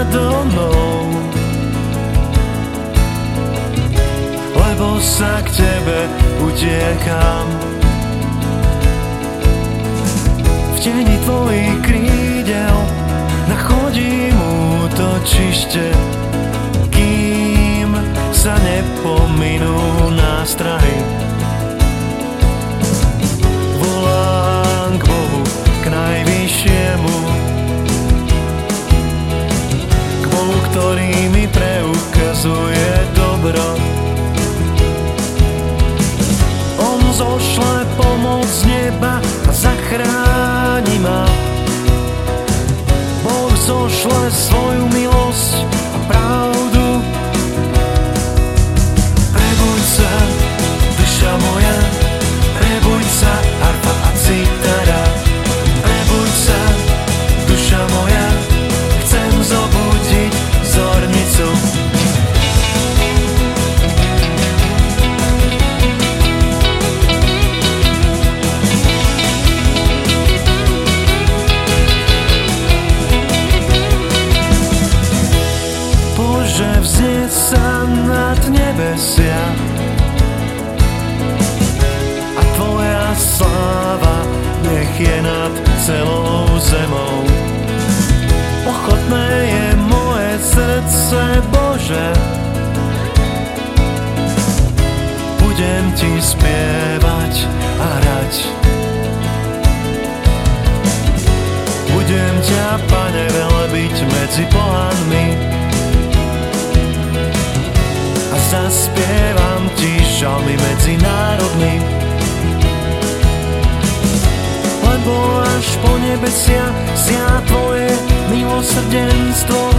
nado mnou, lebo sa k tebe utiekam. V tieni tvojich krídel nachodím útočište, kým sa nepominú nástrahy. Volám k Bohu, k najvyššiemu, k Bohu, ktorý mi preukazuje dobro. On zošle pomoc z neba a zachráni ma. Boh zošle svoju milosť a pravdu. Prebuď sa, duša moja, prebuď sa, harfa a citara. Prebuď sa, duša moja, chcem zobudiť zornicu. Bože, vznieť sa nad nebesia a tvoja sláva nech je nad celou zemou. Ochotné je moje srdce, Bože, budem ti spievať a hrať. Budem ťa, Pane, velebiť medzi pohanmi a zaspievam ti žalmy medzi národmi. Lebo až po nebesia siaha tvoje milosrdenstvo,